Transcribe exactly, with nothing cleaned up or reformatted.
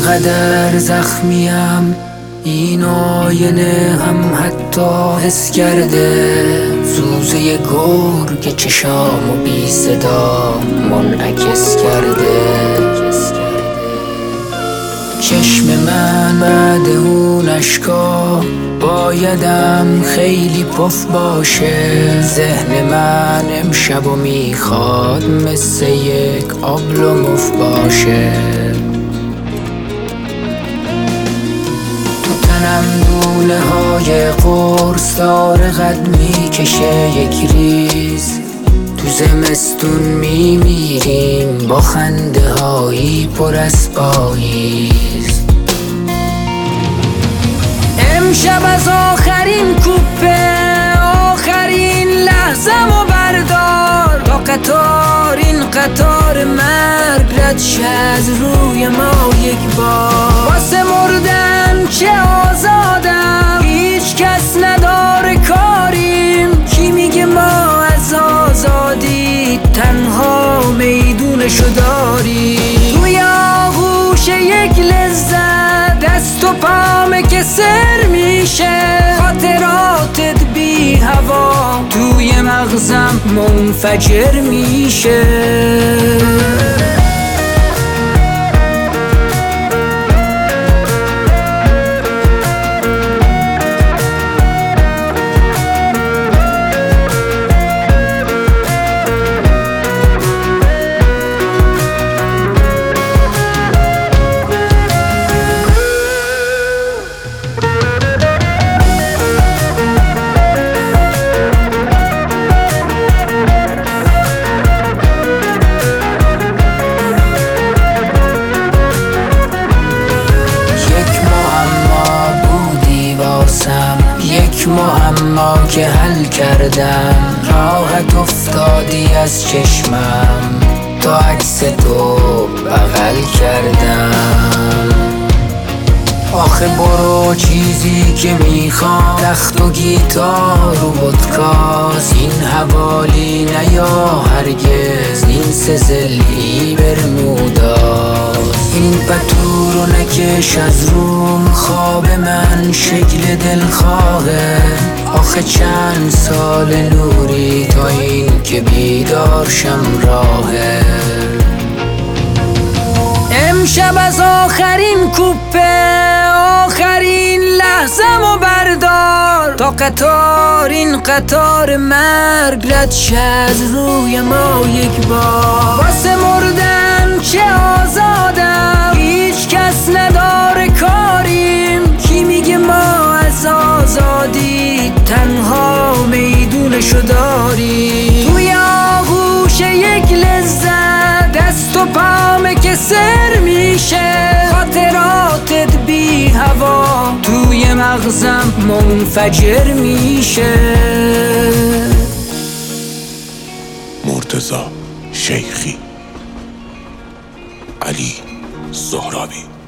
اینقدر زخمیم این آینه هم حتی حس کرده سوزه گرگ چشام و بی صدا منعکس کرده. چشم من بعد اون اشکا بایدم خیلی پف باشه. ذهن من امشب و میخواد مثل یک آبل و مف باشه. تو تنم دونه های قرص داره قد میکشه یک ریز. تو زمستون میمیریم با خنده هایی پر از پاییز. امشب از آخرین کوپه آخرین لحظم و بردار تا قطار این قطار مرگ رد شه از روی ما یک بار. واسه مردن چه آزادم هیچ کس نداره کاریم. کی میگه ما از آزادی تنها میدونشو داریم؟ توی آغوش یک لذت دست و پامه که سر میشه. خاطراتت بی هوا توی مغزم منفجر میشه. یک معما که حل کردم راحت افتادی از چشمم تا عکس تو بغل کردم. آخه برو چیزی که میخوام تخت و گیتار و ودکاست. این حوالی نیا هرگز این سزلی برموداست. این پتو رو نکش از روم خواب من شکل دلخواهه. آخه چند سال نوری تا این که بیدار شم راهه. امشب از آخرین کوپه آخرین لحظم و بردار تا قطار این قطار مرگ رد شه از روی ما یک بار. واسه مردن چه آزادم هیچ کس نداره کاریم. کی میگه ما از آزادی تنها میدونشو داریم؟ توی آغوش یک لذت دست و پامه که سر میشه. خاطراتت بی هوا توی مغزم منفجر میشه. مرتضی شیخی، علی زهرابی.